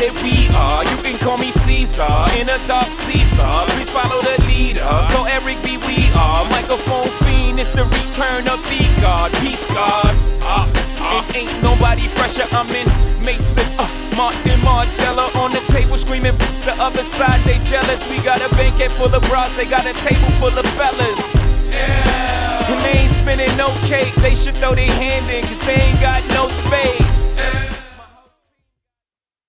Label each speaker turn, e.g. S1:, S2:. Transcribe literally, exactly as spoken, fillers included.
S1: that we are. You can call me Caesar, in a dark Caesar. Please follow the leader. So Eric B, we are. Microphone fiend, it's the return of the God. Peace God. Uh, uh. It ain't nobody fresher. I'm in Mason, uh, Martin Margiela on the table screaming. The other side, they jealous. We got a banquet full of bras, they got a table full of fellas. Yeah. And they ain't spinning no cake. They should throw their hand in, cause they ain't got no spade.